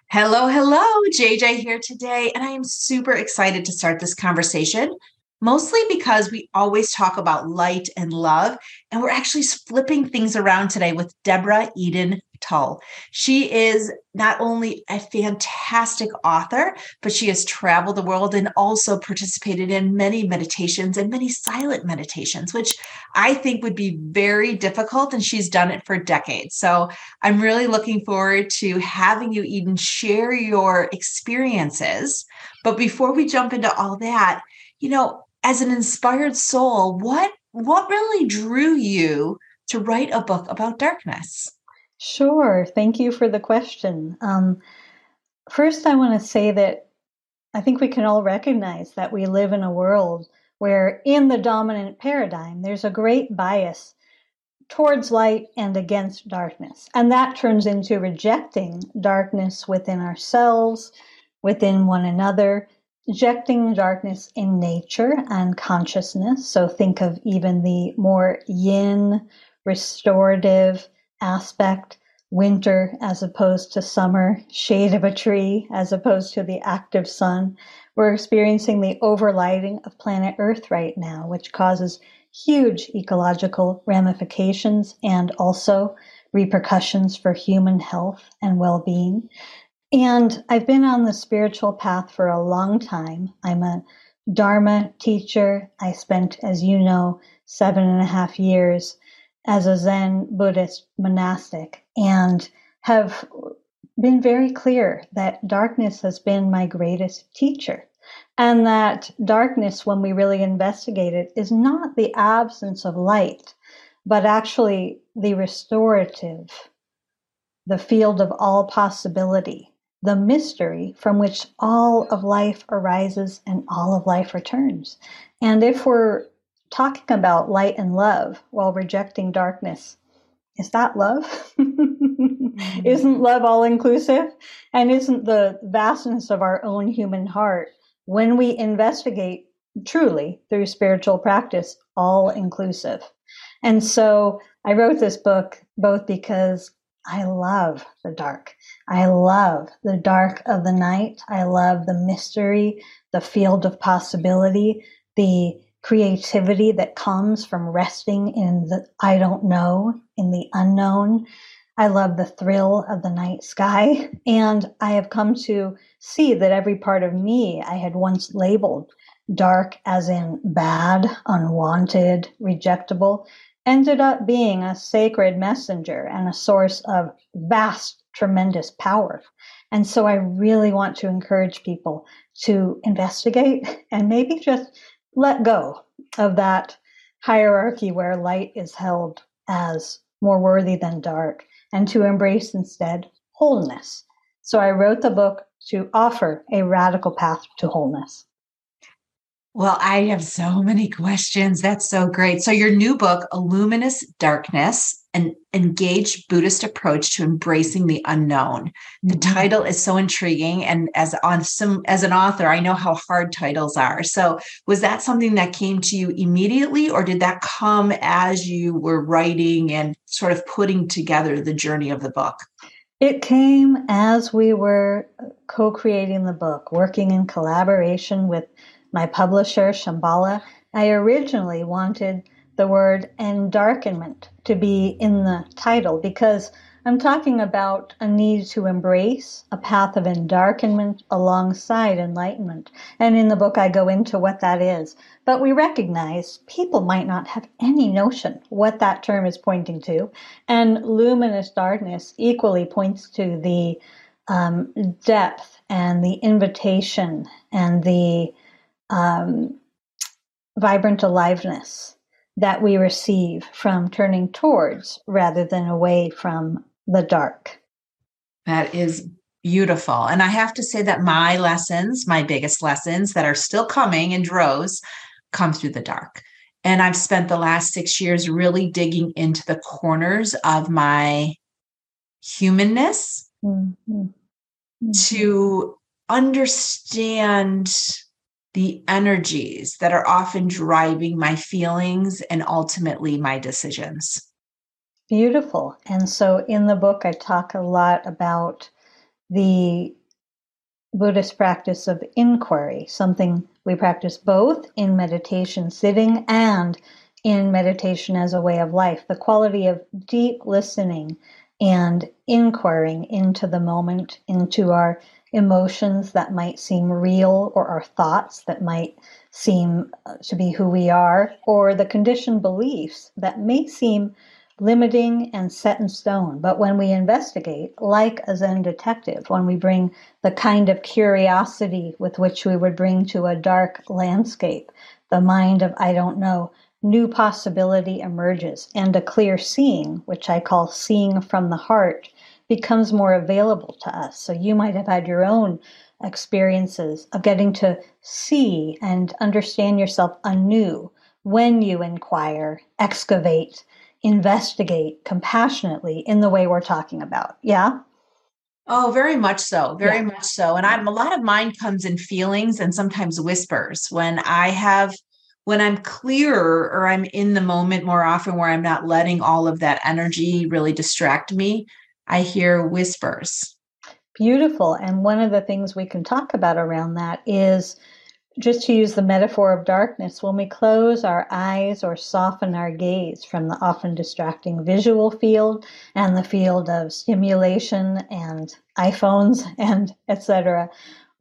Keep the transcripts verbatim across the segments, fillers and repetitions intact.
Hello, hello, J J here today, and I am super excited to start this conversation, mostly because we always talk about light and love, and we're actually flipping things around today with Deborah Eden Tull. She is not only a fantastic author, but she has traveled the world and also participated in many meditations and many silent meditations, which I think would be very difficult, and she's done it for decades. So I'm really looking forward to having you, Eden, share your experiences. But before we jump into all that, you know, as an inspired soul, what what really drew you to write a book about darkness? Sure. Thank you for the question. Um, first, I want to say that I think we can all recognize that we live in a world where, in the dominant paradigm, there's a great bias towards light and against darkness. And that turns into rejecting darkness within ourselves, within one another, rejecting darkness in nature and consciousness. So think of even the more yin, restorative aspect, winter as opposed to summer, shade of a tree as opposed to the active sun. We're experiencing the overlighting of planet Earth right now, which causes huge ecological ramifications and also repercussions for human health and well-being. And I've been on the spiritual path for a long time. I'm a Dharma teacher. I spent, as you know, seven and a half years as a Zen Buddhist monastic and have been very clear that darkness has been my greatest teacher. And that darkness, when we really investigate it, is not the absence of light, but actually the restorative, the field of all possibility, the mystery from which all of life arises and all of life returns. And if we're talking about light and love while rejecting darkness, is that love? Mm-hmm. Isn't love all inclusive? And isn't the vastness of our own human heart, when we investigate truly through spiritual practice, all inclusive? And so I wrote this book both because I love the dark. I love the dark of the night. I love the mystery, the field of possibility, the creativity that comes from resting in the I don't know, in the unknown. I love the thrill of the night sky. And I have come to see that every part of me I had once labeled dark as in bad, unwanted, rejectable, ended up being a sacred messenger and a source of vast, tremendous power. And so I really want to encourage people to investigate and maybe just let go of that hierarchy where light is held as more worthy than dark, and to embrace instead wholeness. So I wrote the book to offer a radical path to wholeness. Well, I have so many questions. That's so great. So your new book, A Luminous Darkness, an engaged Buddhist approach to embracing the unknown. The mm-hmm. title is so intriguing. And as on some, as an author, I know how hard titles are. So was that something that came to you immediately, or did that come as you were writing and sort of putting together the journey of the book? It came as we were co-creating the book, working in collaboration with my publisher, Shambhala. I originally wanted the word endarkenment to be in the title because I'm talking about a need to embrace a path of endarkenment alongside enlightenment. And in the book, I go into what that is. But we recognize people might not have any notion what that term is pointing to. And luminous darkness equally points to the um, depth and the invitation and the Um, vibrant aliveness that we receive from turning towards rather than away from the dark. That is beautiful. And I have to say that my lessons, my biggest lessons that are still coming in droves, come through the dark. And I've spent the last six years really digging into the corners of my humanness mm-hmm. Mm-hmm. to understand the energies that are often driving my feelings and ultimately my decisions. Beautiful. And so in the book, I talk a lot about the Buddhist practice of inquiry, something we practice both in meditation sitting and in meditation as a way of life. The quality of deep listening and inquiring into the moment, into our emotions that might seem real, or our thoughts that might seem to be who we are, or the conditioned beliefs that may seem limiting and set in stone. But when we investigate, like a Zen detective, when we bring the kind of curiosity with which we would bring to a dark landscape, the mind of I don't know, new possibility emerges, and a clear seeing, which I call seeing from the heart, becomes more available to us. So you might have had your own experiences of getting to see and understand yourself anew when you inquire, excavate, investigate compassionately in the way we're talking about. Yeah? Oh, very much so. Very Yeah. much so. And I'm a lot of mine comes in feelings and sometimes whispers when I have, when I'm clearer or I'm in the moment more often where I'm not letting all of that energy really distract me, I hear whispers. Beautiful. And one of the things we can talk about around that is, just to use the metaphor of darkness, when we close our eyes or soften our gaze from the often distracting visual field and the field of stimulation and iPhones and et cetera,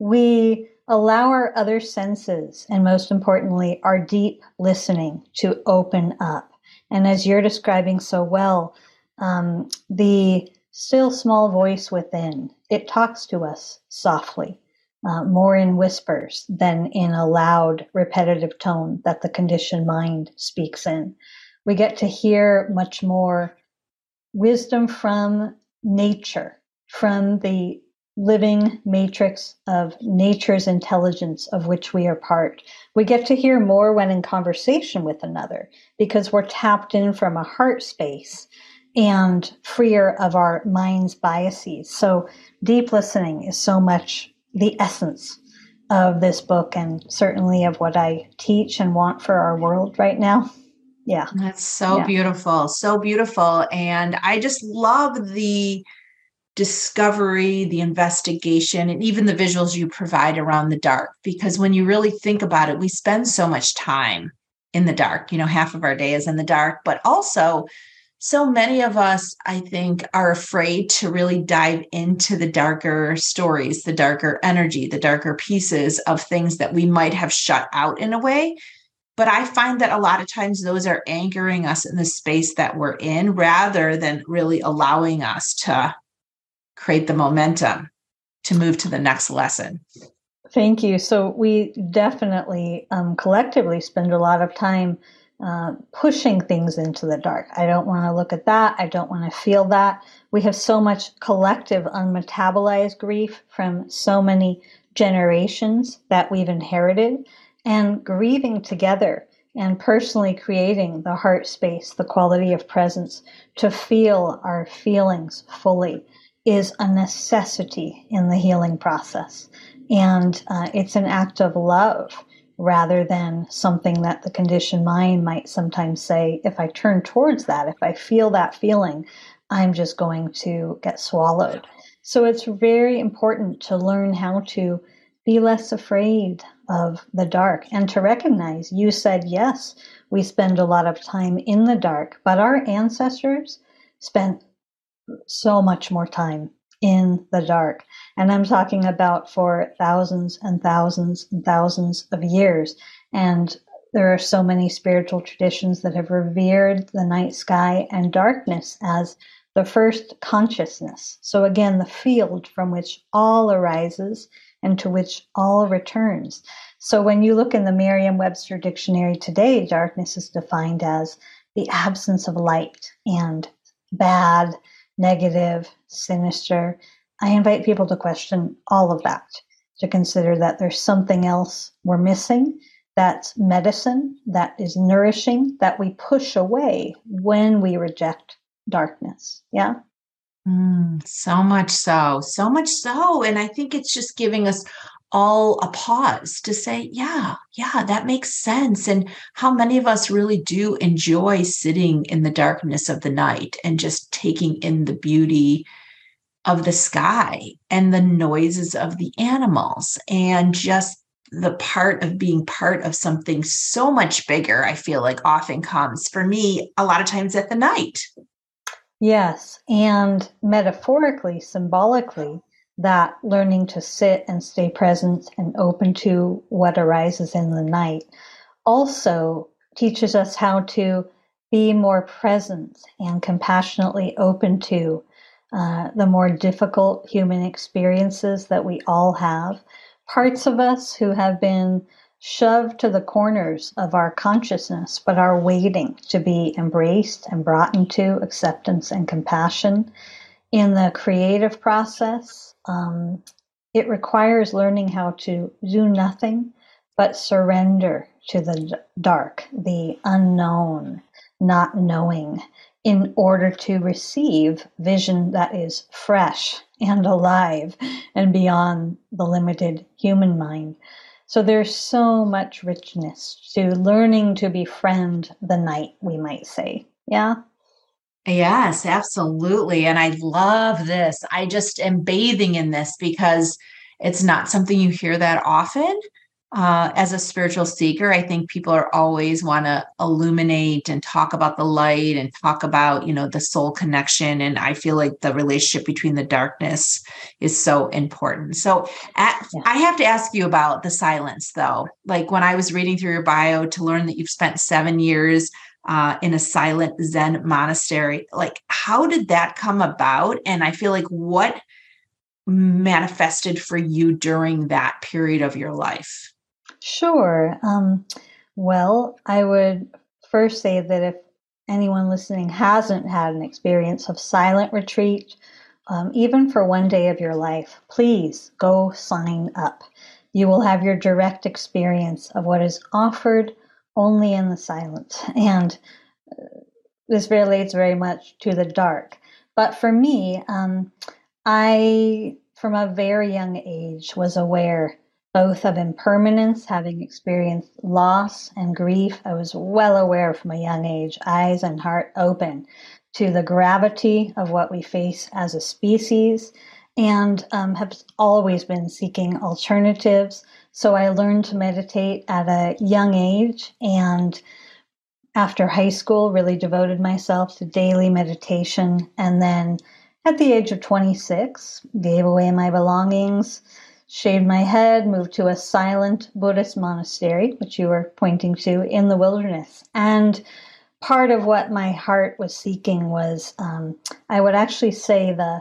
we allow our other senses, and most importantly, our deep listening, to open up. And as you're describing so well, um, the still small voice within, it talks to us softly. Uh, more in whispers than in a loud, repetitive tone that the conditioned mind speaks in. We get to hear much more wisdom from nature, from the living matrix of nature's intelligence of which we are part. We get to hear more when in conversation with another because we're tapped in from a heart space and freer of our mind's biases. So deep listening is so much the essence of this book, and certainly of what I teach and want for our world right now. Yeah. That's so Yeah. beautiful. So beautiful. And I just love the discovery, the investigation, and even the visuals you provide around the dark. Because when you really think about it, we spend so much time in the dark. You know, half of our day is in the dark, but also so many of us, I think, are afraid to really dive into the darker stories, the darker energy, the darker pieces of things that we might have shut out in a way. But I find that a lot of times those are anchoring us in the space that we're in rather than really allowing us to create the momentum to move to the next lesson. Thank you. So we definitely um, collectively spend a lot of time Uh, pushing things into the dark. I don't want to look at that. I don't want to feel that. We have so much collective unmetabolized grief from so many generations that we've inherited, and grieving together and personally creating the heart space, the quality of presence to feel our feelings fully is a necessity in the healing process. And uh, it's an act of love, rather than something that the conditioned mind might sometimes say, if I turn towards that, if I feel that feeling, I'm just going to get swallowed. So it's very important to learn how to be less afraid of the dark and to recognize, you said, yes, we spend a lot of time in the dark, but our ancestors spent so much more time in the dark. And I'm talking about for thousands and thousands and thousands of years. And there are so many spiritual traditions that have revered the night sky and darkness as the first consciousness. So again, the field from which all arises and to which all returns. So when you look in the Merriam-Webster dictionary today, darkness is defined as the absence of light and bad, negative, sinister. I invite people to question all of that, to consider that there's something else we're missing, that's medicine, that is nourishing, that we push away when we reject darkness. Yeah? Mm, so much so, so much so. And I think it's just giving us all a pause to say, yeah, yeah, that makes sense. And how many of us really do enjoy sitting in the darkness of the night and just taking in the beauty of the sky and the noises of the animals and just the part of being part of something so much bigger, I feel like often comes for me a lot of times at the night. Yes, and metaphorically, symbolically, that learning to sit and stay present and open to what arises in the night also teaches us how to be more present and compassionately open to uh, the more difficult human experiences that we all have. Parts of us who have been shoved to the corners of our consciousness, but are waiting to be embraced and brought into acceptance and compassion. In the creative process, um, it requires learning how to do nothing but surrender to the d- dark, the unknown, not knowing, in order to receive vision that is fresh and alive and beyond the limited human mind. So there's so much richness to learning to befriend the night, we might say. Yeah. Yes, absolutely. And I love this. I just am bathing in this because it's not something you hear that often. Uh, as a spiritual seeker, I think people are always want to illuminate and talk about the light and talk about, you know, the soul connection. And I feel like the relationship between the darkness is so important. So at, Yeah. I have to ask you about the silence, though. Like when I was reading through your bio to learn that you've spent seven years uh, in a silent Zen monastery, like how did that come about? And I feel like what manifested for you during that period of your life? Sure. Um, well, I would first say that if anyone listening hasn't had an experience of silent retreat, um, even for one day of your life, please go sign up. You will have your direct experience of what is offered only in the silence. And this relates very much to the dark. But for me, um, I, from a very young age, was aware both of impermanence, having experienced loss and grief. I was well aware from a young age, eyes and heart open to the gravity of what we face as a species, and um, have always been seeking alternatives. So I learned to meditate at a young age, and after high school, really devoted myself to daily meditation. And then at the age of twenty-six, gave away my belongings, shaved my head, moved to a silent Buddhist monastery, which you were pointing to, in the wilderness. And part of what my heart was seeking was, um, I would actually say, the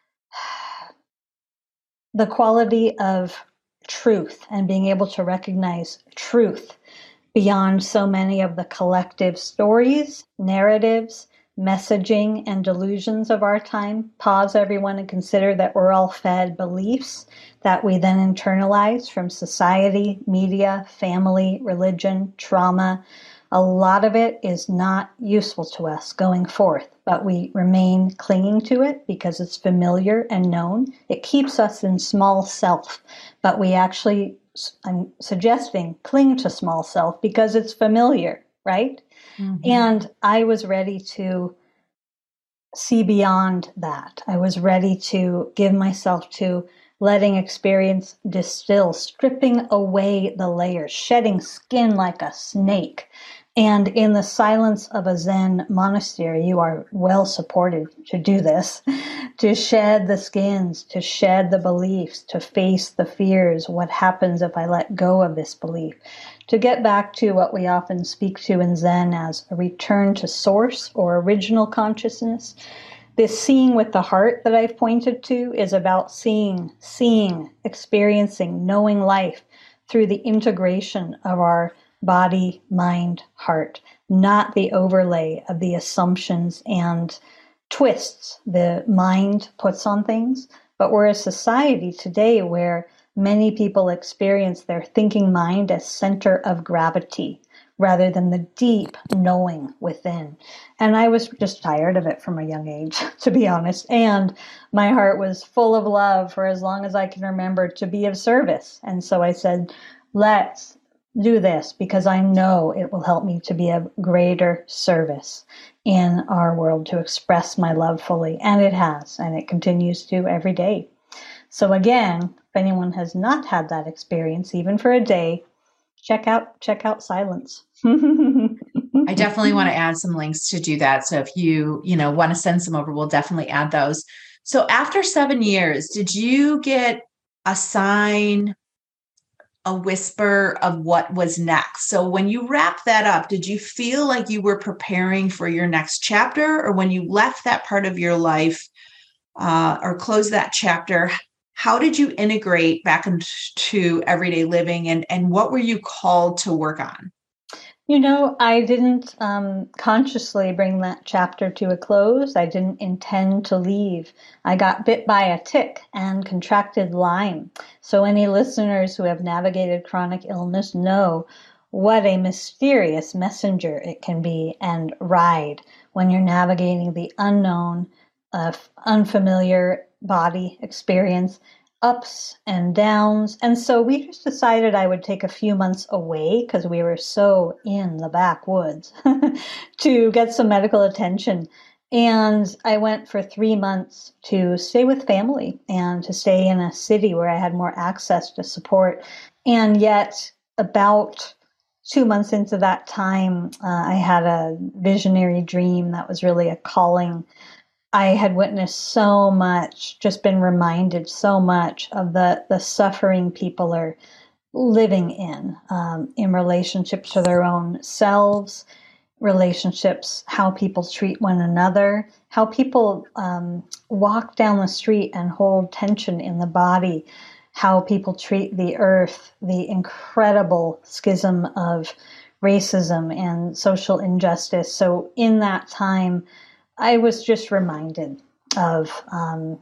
the quality of truth and being able to recognize truth beyond so many of the collective stories, narratives, messaging, and delusions of our time. Pause, everyone, and consider that we're all fed beliefs that we then internalize from society, media, family, religion, trauma. A lot of it is not useful to us going forth, but we remain clinging to it because it's familiar and known. It keeps us in small self, but we actually, I'm suggesting, cling to small self because it's familiar, right? Mm-hmm. And I was ready to see beyond that. I was ready to give myself to letting experience distill, stripping away the layers, shedding skin like a snake. And in the silence of a Zen monastery, you are well supported to do this, to shed the skins, to shed the beliefs, to face the fears. What happens if I let go of this belief? To get back to what we often speak to in Zen as a return to source or original consciousness. This seeing with the heart that I've pointed to is about seeing, seeing, experiencing, knowing life through the integration of our body, mind, heart, not the overlay of the assumptions and twists the mind puts on things. But we're a society today where many people experience their thinking mind as center of gravity rather than the deep knowing within. And I was just tired of it from a young age, to be honest. And my heart was full of love for as long as I can remember to be of service. And so I said, let's do this because I know it will help me to be of greater service in our world, to express my love fully. And it has, and it continues to every day. So again, if anyone has not had that experience, even for a day, check out check out silence. I definitely want to add some links to do that. So if you, you know, want to send some over, we'll definitely add those. So after seven years, did you get a sign, a whisper of what was next? So when you wrap that up, did you feel like you were preparing for your next chapter? Or when you left that part of your life uh, or closed that chapter, how did you integrate back into everyday living, and, and what were you called to work on? You know, I didn't um, consciously bring that chapter to a close. I didn't intend to leave. I got bit by a tick and contracted Lyme. So any listeners who have navigated chronic illness know what a mysterious messenger it can be and ride when you're navigating the unknown, uh, unfamiliar body experience, ups and downs. And so we just decided I would take a few months away because we were so in the backwoods to get some medical attention. And I went for three months to stay with family and to stay in a city where I had more access to support. And yet, about two months into that time, uh, I had a visionary dream that was really a calling. I had witnessed so much, just been reminded so much of the, the suffering people are living in, um, in relationships to their own selves, relationships, how people treat one another, how people um, walk down the street and hold tension in the body, how people treat the earth, the incredible schism of racism and social injustice. So in that time, I was just reminded of um,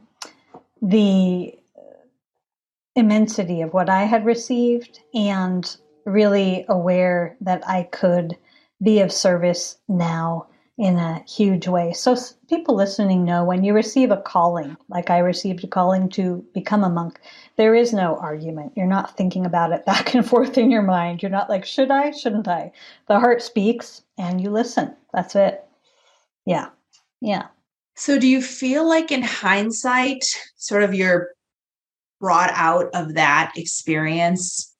the immensity of what I had received, and really aware that I could be of service now in a huge way. So people listening know when you receive a calling, like I received a calling to become a monk, there is no argument. You're not thinking about it back and forth in your mind. You're not like, should I, shouldn't I? The heart speaks and you listen. That's it. Yeah. Yeah. So do you feel like in hindsight, sort of you're brought out of that experience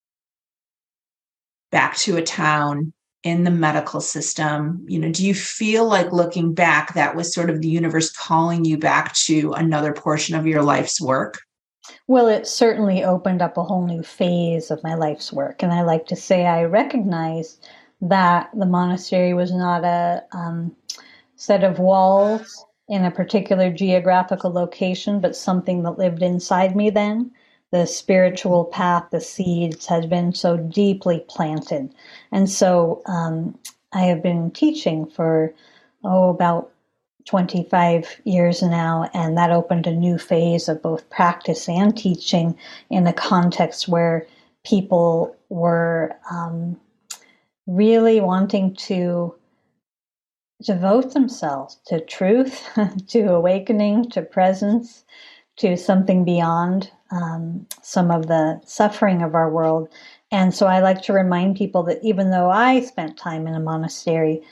back to a town in the medical system? You know, do you feel like looking back, that was sort of the universe calling you back to another portion of your life's work? Well, it certainly opened up a whole new phase of my life's work. And I like to say I recognized that the monastery was not a um, set of walls in a particular geographical location, but something that lived inside me then. The spiritual path, the seeds, had been so deeply planted. And so um, I have been teaching for, oh, about twenty-five years now, and that opened a new phase of both practice and teaching in a context where people were um, really wanting to devote themselves to truth, to awakening, to presence, to something beyond um, some of the suffering of our world. And so I like to remind people that even though I spent time in a monastery,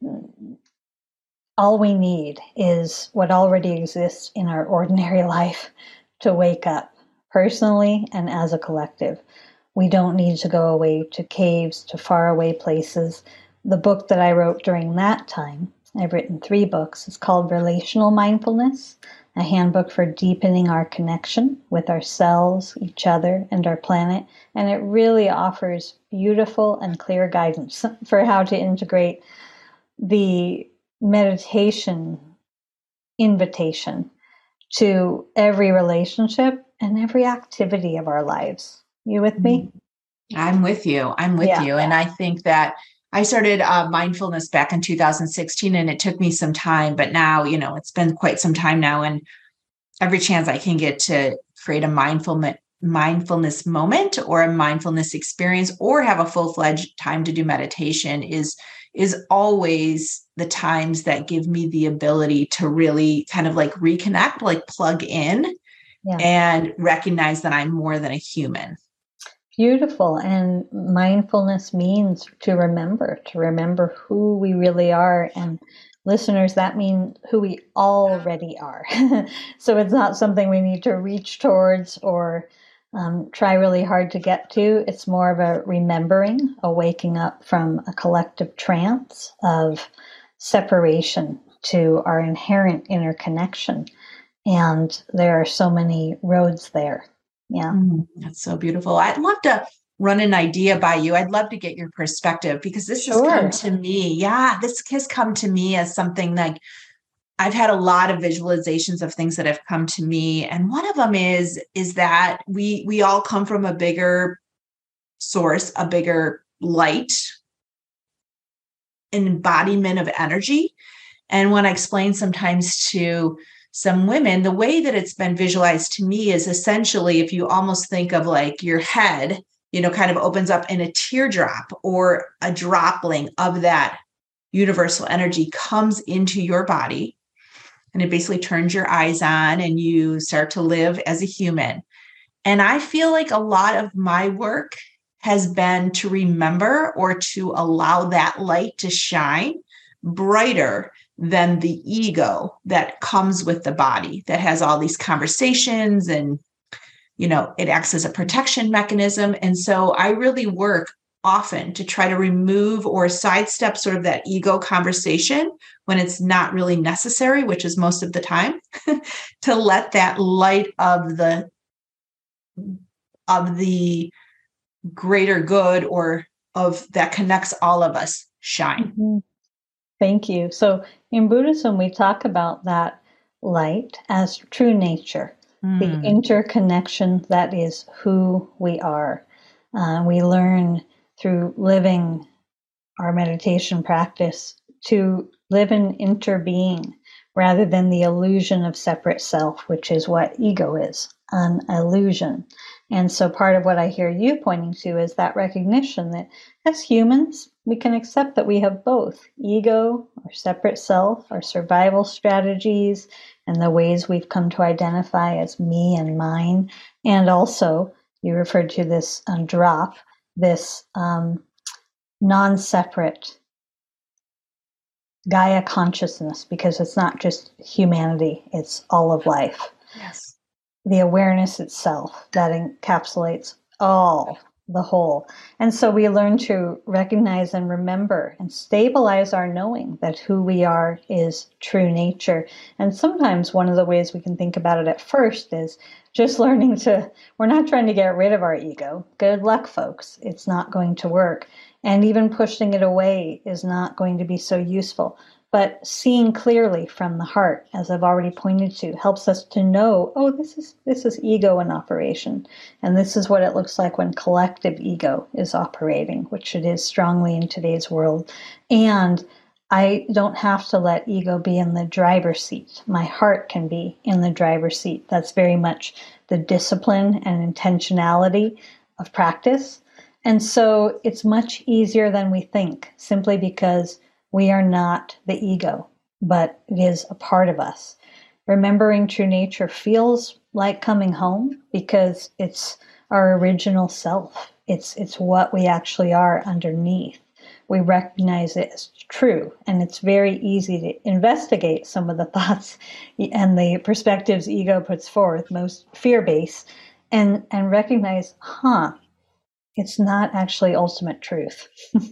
all we need is what already exists in our ordinary life to wake up personally and as a collective. We don't need to go away to caves, to faraway places. The book that I wrote during that time, I've written three books, it's called Relational Mindfulness, a handbook for deepening our connection with ourselves, each other, and our planet. And it really offers beautiful and clear guidance for how to integrate the meditation invitation to every relationship and every activity of our lives. You with me? I'm with you. I'm with Yeah. you. And I think that I started uh, mindfulness back in two thousand sixteen, and it took me some time, but now, you know, it's been quite some time now. And every chance I can get to create a mindfulness mindfulness moment or a mindfulness experience or have a full-fledged time to do meditation is is always the times that give me the ability to really kind of like reconnect, like plug in, Yeah. and recognize that I'm more than a human. Beautiful. And mindfulness means to remember, to remember who we really are. And listeners, that means who we already are. So it's not something we need to reach towards or um, try really hard to get to. It's more of a remembering, a waking up from a collective trance of separation to our inherent interconnection. And there are so many roads there. Yeah. Mm, that's so beautiful. I'd love to run an idea by you. I'd love to get your perspective because this has come Sure. to me. Yeah, this has come to me as something like I've had a lot of visualizations of things that have come to me. And one of them is, is that we we all come from a bigger source, a bigger light, an embodiment of energy. And when I explain sometimes to some women, the way that it's been visualized to me is essentially if you almost think of like your head, you know, kind of opens up in a teardrop or a dropling of that universal energy comes into your body. And it basically turns your eyes on and you start to live as a human. And I feel like a lot of my work has been to remember or to allow that light to shine brighter than the ego that comes with the body that has all these conversations and, you know, it acts as a protection mechanism. And so I really work often to try to remove or sidestep sort of that ego conversation when it's not really necessary, which is most of the time, to let that light of the of the greater good or of that connects all of us shine. Mm-hmm. Thank you. So in Buddhism, we talk about that light as true nature, mm. the interconnection that is who we are. Uh, we learn through living our meditation practice to live in interbeing rather than the illusion of separate self, which is what ego is, an illusion. And so part of what I hear you pointing to is that recognition that as humans, we can accept that we have both ego, our separate self, our survival strategies, and the ways we've come to identify as me and mine. And also, you referred to this um, drop, this um, non-separate Gaia consciousness, because it's not just humanity, it's all of life. Yes. The awareness itself that encapsulates all, the whole. And so we learn to recognize and remember and stabilize our knowing that who we are is true nature. And sometimes one of the ways we can think about it at first is just learning to, we're not trying to get rid of our ego. Good luck, folks. It's not going to work. And even pushing it away is not going to be so useful. But seeing clearly from the heart, as I've already pointed to, helps us to know, oh, this is this is ego in operation. And this is what it looks like when collective ego is operating, which it is strongly in today's world. And I don't have to let ego be in the driver's seat. My heart can be in the driver's seat. That's very much the discipline and intentionality of practice. And so it's much easier than we think, simply because we are not the ego, but it is a part of us. Remembering true nature feels like coming home because it's our original self. It's it's what we actually are underneath. We recognize it as true, and it's very easy to investigate some of the thoughts and the perspectives ego puts forth, most fear-based, and, and recognize, huh, it's not actually ultimate truth.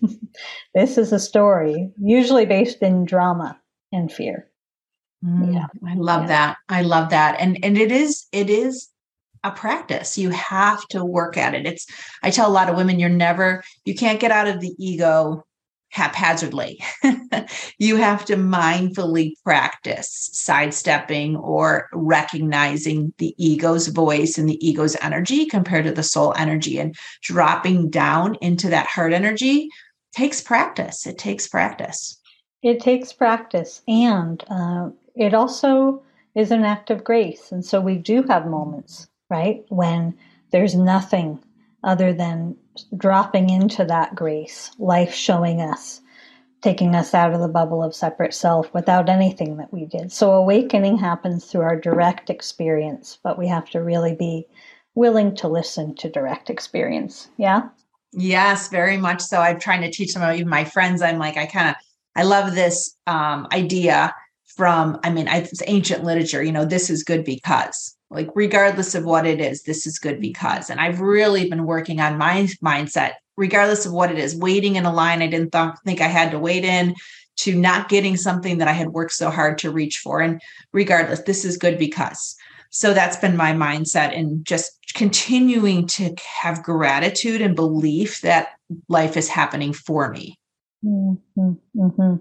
This is a story, usually based in drama and fear. Mm, yeah, I love yeah. that. I love that. And and it is it is a practice. You have to work at it. It's I tell a lot of women, you're never you can't get out of the ego haphazardly. You have to mindfully practice sidestepping or recognizing the ego's voice and the ego's energy compared to the soul energy, and dropping down into that heart energy takes practice. It takes practice. It takes practice. And uh, it also is an act of grace. And so we do have moments, right, when there's nothing other than dropping into that grace, life showing us, taking us out of the bubble of separate self without anything that we did. So awakening happens through our direct experience, but we have to really be willing to listen to direct experience. Yeah. Yes, very much so. I'm trying to teach some of even my friends. I'm like, I kind of, I love this um, idea from, I mean, I, it's ancient literature, you know, this is good because, like, regardless of what it is, this is good because. And I've really been working on my mindset, regardless of what it is, waiting in a line I didn't th- think I had to wait in, to not getting something that I had worked so hard to reach for. And regardless, this is good because. So that's been my mindset, and just continuing to have gratitude and belief that life is happening for me. Mm-hmm, mm-hmm.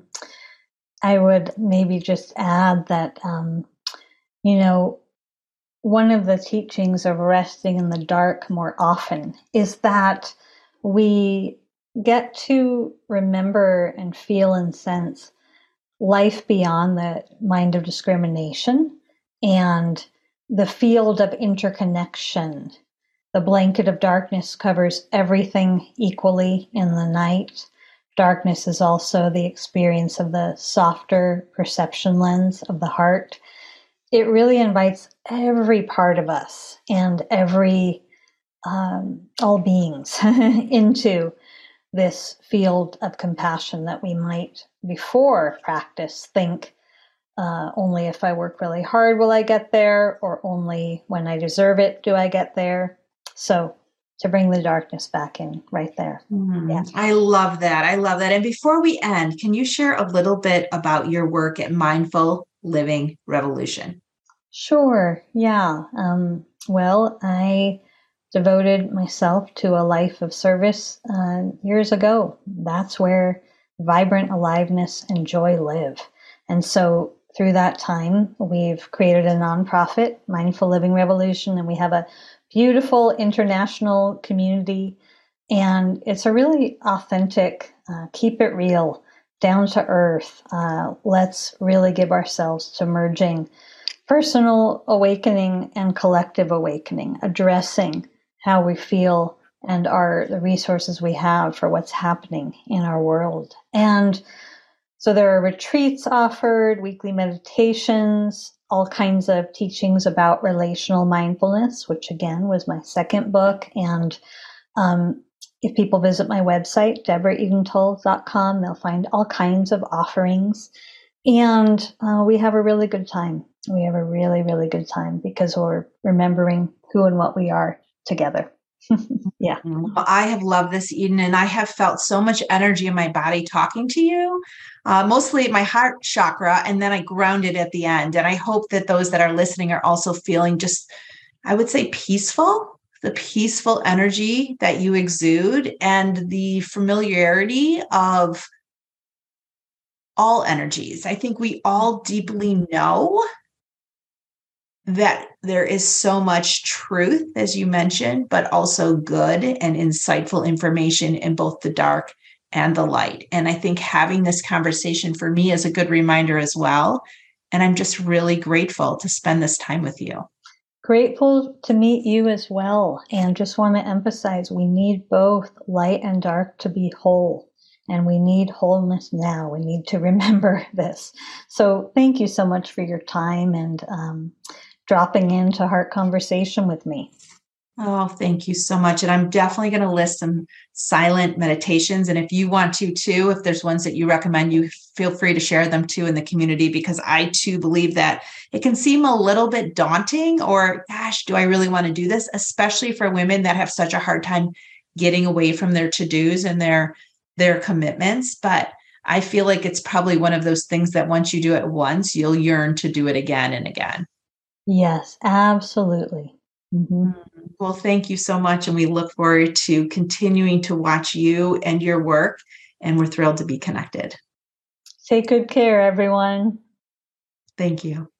I would maybe just add that, um, you know, one of the teachings of resting in the dark more often is that we get to remember and feel and sense life beyond the mind of discrimination and the field of interconnection. The blanket of darkness covers everything equally in the night. Darkness is also the experience of the softer perception lens of the heart. It really invites every part of us and every, um, all beings into this field of compassion that we might, before practice, think uh, only if I work really hard will I get there, or only when I deserve it do I get there. So to bring the darkness back in right there. Mm, Yeah. I love that. I love that. And before we end, can you share a little bit about your work at Mindful Living Revolution? Sure. Yeah. Um, well, I devoted myself to a life of service uh, years ago. That's where vibrant aliveness and joy live. And so through that time, we've created a nonprofit, Mindful Living Revolution, and we have a beautiful international community. And it's a really authentic, uh, keep it real, down to earth. Uh, let's really give ourselves to merging personal awakening and collective awakening, addressing how we feel and our the resources we have for what's happening in our world. And so there are retreats offered, weekly meditations, all kinds of teachings about relational mindfulness, which again was my second book. And um, if people visit my website, deborah edentull dot com, they'll find all kinds of offerings. And uh, we have a really good time. We have a really, really good time because we're remembering who and what we are together. Yeah. Well, I have loved this, Eden, and I have felt so much energy in my body talking to you, uh, mostly my heart chakra, and then I grounded at the end. And I hope that those that are listening are also feeling just, I would say, peaceful, the peaceful energy that you exude and the familiarity of all energies. I think we all deeply know that there is so much truth, as you mentioned, but also good and insightful information in both the dark and the light. And I think having this conversation for me is a good reminder as well. And I'm just really grateful to spend this time with you. Grateful to meet you as well. And just want to emphasize we need both light and dark to be whole. And we need wholeness now. We need to remember this. So thank you so much for your time and um, dropping into Heart Conversation with me. Oh, thank you so much. And I'm definitely going to list some silent meditations. And if you want to too, if there's ones that you recommend, you feel free to share them too in the community, because I too believe that it can seem a little bit daunting, or gosh, do I really want to do this? Especially for women that have such a hard time getting away from their to-dos and their, their commitments. But I feel like it's probably one of those things that once you do it once, you'll yearn to do it again and again. Yes, absolutely. Mm-hmm. Well, thank you so much. And we look forward to continuing to watch you and your work. And we're thrilled to be connected. Take good care, everyone. Thank you.